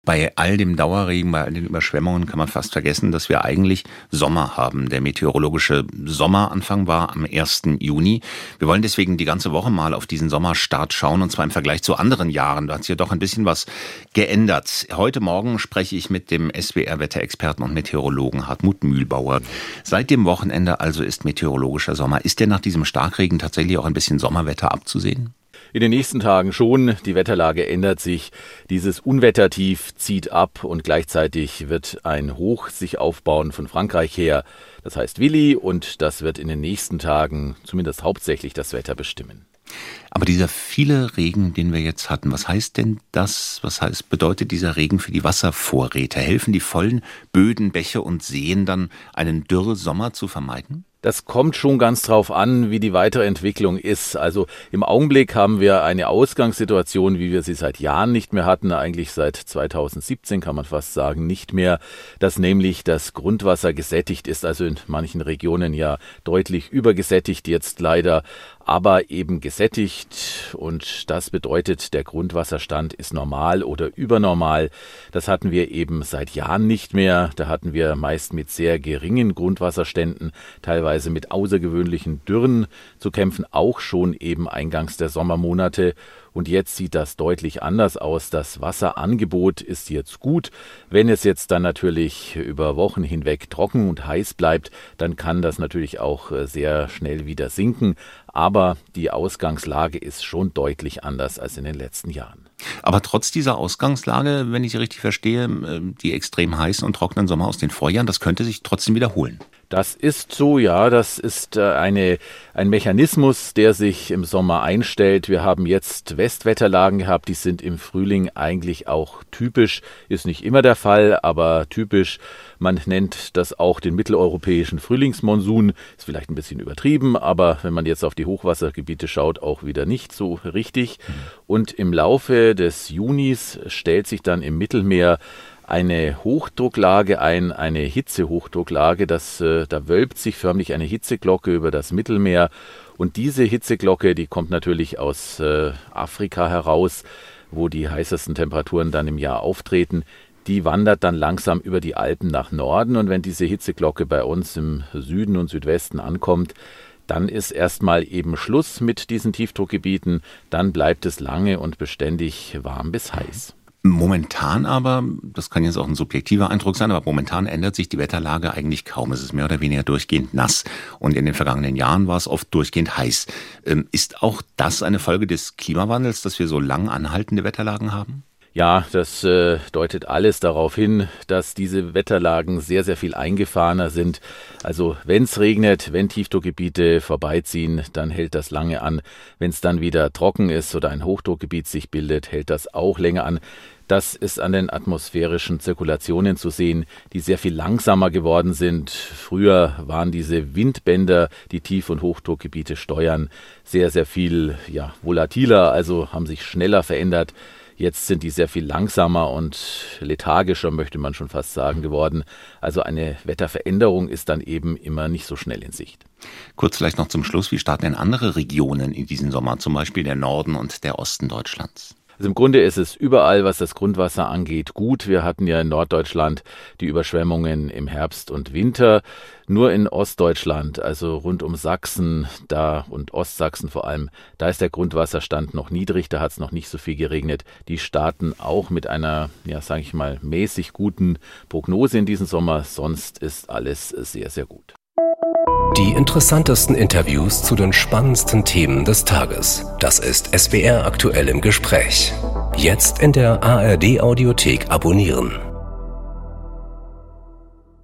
Bei all dem Dauerregen, bei all den Überschwemmungen kann man fast vergessen, dass wir eigentlich Sommer haben. Der meteorologische Sommeranfang war am 1. Juni. Wir wollen deswegen die ganze Woche mal auf diesen Sommerstart schauen, und zwar im Vergleich zu anderen Jahren. Da hat sich ja doch ein bisschen was geändert. Heute Morgen spreche ich mit dem SWR-Wetterexperten und Meteorologen Hartmut Mühlbauer. Seit dem Wochenende also ist meteorologischer Sommer. Ist denn nach diesem Starkregen tatsächlich auch ein bisschen Sommerwetter abzusehen? In den nächsten Tagen schon. Die Wetterlage ändert sich. Dieses Unwettertief zieht ab und gleichzeitig wird ein Hoch sich aufbauen von Frankreich her. Das heißt Willi, und das wird in den nächsten Tagen zumindest hauptsächlich das Wetter bestimmen. Aber dieser viele Regen, den wir jetzt hatten, was heißt denn das? Bedeutet dieser Regen für die Wasservorräte? Helfen die vollen Böden, Bäche und Seen dann, einen Dürresommer zu vermeiden? Das kommt schon ganz drauf an, wie die weitere Entwicklung ist. Also im Augenblick haben wir eine Ausgangssituation, wie wir sie seit Jahren nicht mehr hatten, eigentlich seit 2017 kann man fast sagen, nicht mehr, dass nämlich das Grundwasser gesättigt ist, also in manchen Regionen ja deutlich übergesättigt jetzt leider, aber eben gesättigt, und das bedeutet, der Grundwasserstand ist normal oder übernormal. Das hatten wir eben seit Jahren nicht mehr. Da hatten wir meist mit sehr geringen Grundwasserständen, teilweise mit außergewöhnlichen Dürren zu kämpfen, auch schon eben eingangs der Sommermonate. Und jetzt sieht das deutlich anders aus. Das Wasserangebot ist jetzt gut. Wenn es jetzt dann natürlich über Wochen hinweg trocken und heiß bleibt, dann kann das natürlich auch sehr schnell wieder sinken. Aber die Ausgangslage ist schon deutlich anders als in den letzten Jahren. Aber trotz dieser Ausgangslage, wenn ich Sie richtig verstehe, die extrem heißen und trockenen Sommer aus den Vorjahren, das könnte sich trotzdem wiederholen. Das ist so, ja, das ist ein Mechanismus, der sich im Sommer einstellt. Wir haben jetzt Westwetterlagen gehabt, die sind im Frühling eigentlich auch typisch, ist nicht immer der Fall, aber typisch. Man nennt das auch den mitteleuropäischen Frühlingsmonsun, ist vielleicht ein bisschen übertrieben, aber wenn man jetzt auf die Hochwassergebiete schaut, auch wieder nicht so richtig. Und im Laufe des Junis stellt sich dann im Mittelmeer eine Hochdrucklage ein, eine Hitzehochdrucklage, da wölbt sich förmlich eine Hitzeglocke über das Mittelmeer, und diese Hitzeglocke, die kommt natürlich aus Afrika heraus, wo die heißesten Temperaturen dann im Jahr auftreten. Die wandert dann langsam über die Alpen nach Norden, und wenn diese Hitzeglocke bei uns im Süden und Südwesten ankommt, dann ist erstmal eben Schluss mit diesen Tiefdruckgebieten, dann bleibt es lange und beständig warm bis heiß. Momentan aber, das kann jetzt auch ein subjektiver Eindruck sein, aber momentan ändert sich die Wetterlage eigentlich kaum. Es ist mehr oder weniger durchgehend nass, und in den vergangenen Jahren war es oft durchgehend heiß. Ist auch das eine Folge des Klimawandels, dass wir so lang anhaltende Wetterlagen haben? Ja, das deutet alles darauf hin, dass diese Wetterlagen sehr, sehr viel eingefahrener sind. Also wenn es regnet, wenn Tiefdruckgebiete vorbeiziehen, dann hält das lange an. Wenn es dann wieder trocken ist oder ein Hochdruckgebiet sich bildet, hält das auch länger an. Das ist an den atmosphärischen Zirkulationen zu sehen, die sehr viel langsamer geworden sind. Früher waren diese Windbänder, die Tief- und Hochdruckgebiete steuern, sehr, sehr viel volatiler, also haben sich schneller verändert. Jetzt sind die sehr viel langsamer und lethargischer, möchte man schon fast sagen, geworden. Also eine Wetterveränderung ist dann eben immer nicht so schnell in Sicht. Kurz vielleicht noch zum Schluss, wie starten denn andere Regionen in diesen Sommer, zum Beispiel der Norden und der Osten Deutschlands? Also im Grunde ist es überall, was das Grundwasser angeht, gut. Wir hatten ja in Norddeutschland die Überschwemmungen im Herbst und Winter. Nur in Ostdeutschland, also rund um Sachsen da und Ostsachsen vor allem, da ist der Grundwasserstand noch niedrig, da hat es noch nicht so viel geregnet. Die starten auch mit einer, mäßig guten Prognose in diesem Sommer. Sonst ist alles sehr, sehr gut. Die interessantesten Interviews zu den spannendsten Themen des Tages. Das ist SWR aktuell im Gespräch. Jetzt in der ARD Audiothek abonnieren.